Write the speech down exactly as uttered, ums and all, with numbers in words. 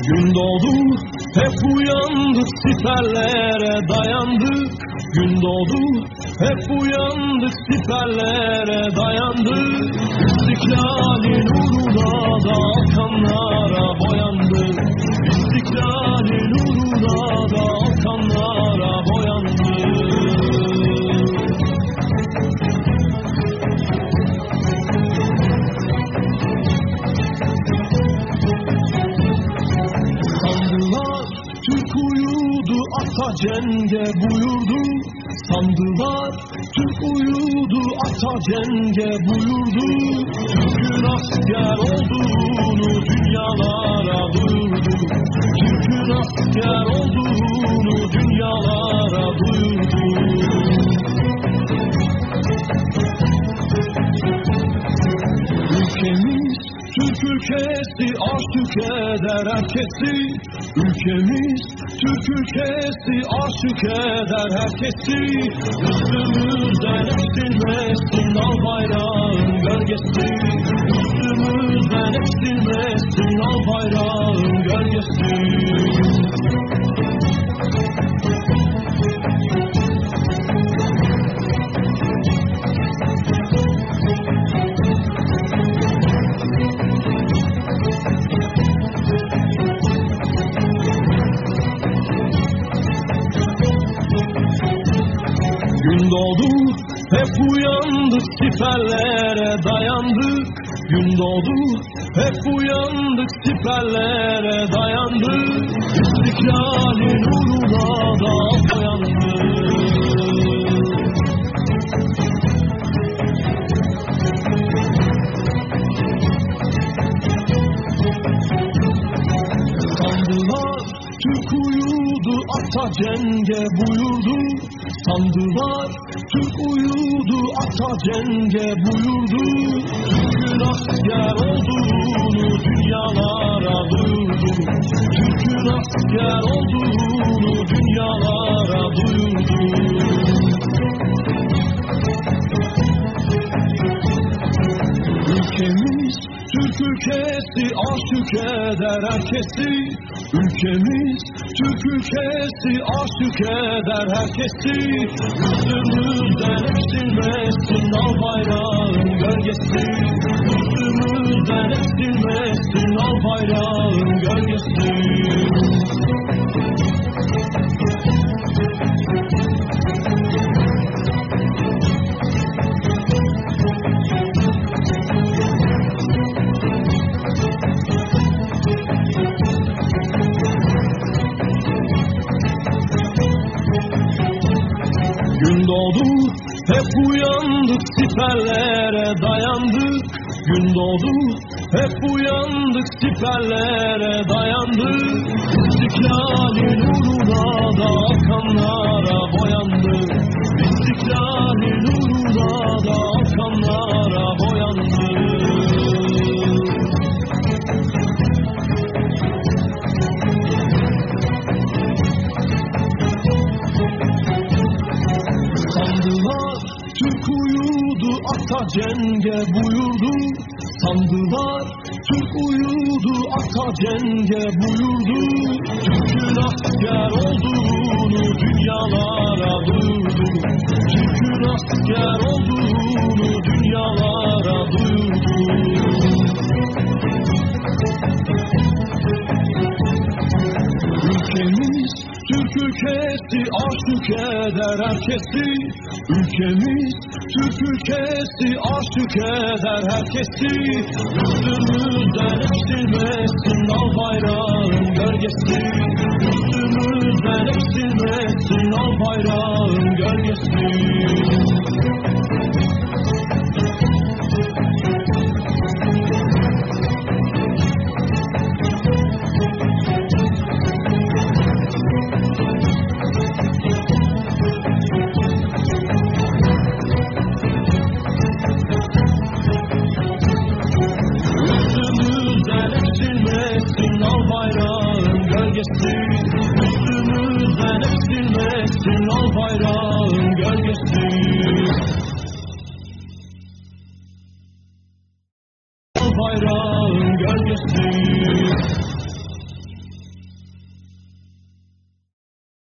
Gün doğdu, hep uyandık, siperlere dayandık. Gün doğdu, hep uyandık, siperlere dayandık. İstiklalin uğruna da kanlara boyandık. İstiklalin uğruna da kanlara boyandık. Sandılar Türk uyudu, ata cenge buyurdu. Sandılar Türk uyudu, ata cenge buyurdu. Türk'ün asker olduğunu dünyalara duyurdu. Türk'ün asker olduğunu dünyalara duyurdu. Ülkemiz Türk ülkesi, aşık eder herkesi. Ülkemiz Türk ülkesi, aşık eder herkesi. Üstümüzden eksilmesin al bayrağın gölgesi. Üstümüzden eksilmesin al bayrağın gölgesi. Gün doğdu, hep uyandık, siperlere dayandık. Gün doğdu, hep uyandık, siperlere dayandık. İstiklalin uğruna da dayandık. Sandılar Türk uyudu, ata cenge buyurdu. Sandılar Türk uyudu, ata cenge buyurdu. Türk'ün asker olduğunu dünyalara duyurdu. Türk'ün asker olduğunu dünyalara duyurdu. Ülkemiz Türk ülkesi, aşık eder herkesi. Ülkemiz Türk ülkesi, aşık eder herkesi. Üstümüzden eksilmesin al bayrağın gölgesi. Üstümüzden eksilmesin al bayrağın gölgesi. Gün doğdu, hep uyandık, siperlere dayandık. Gün doğdu, hep uyandık, siperlere dayandık. İstiklalin uğruna da kanlara boyandık. İstiklalin uğruna da kanlara boyandık. Sandılar Türk uyudu, ata cenge buyurdu. Sandılar Türk uyudu, ata cenge buyurdu. Türk'ün asker olduğunu dünyalara duyurdu. Türk'ün asker olduğunu dünyalara duyurdu. Ülkemiz Türk ülkesi, aşık eder herkesi. Ülkemiz Türk ülkesi, aşık eder herkesi. Üstümüzden eksilmesin al bayrağın gölgesi. Üstümüzden eksilmesin al bayrağın gölgesi. Üstümüzden eksilmesin al bayrağın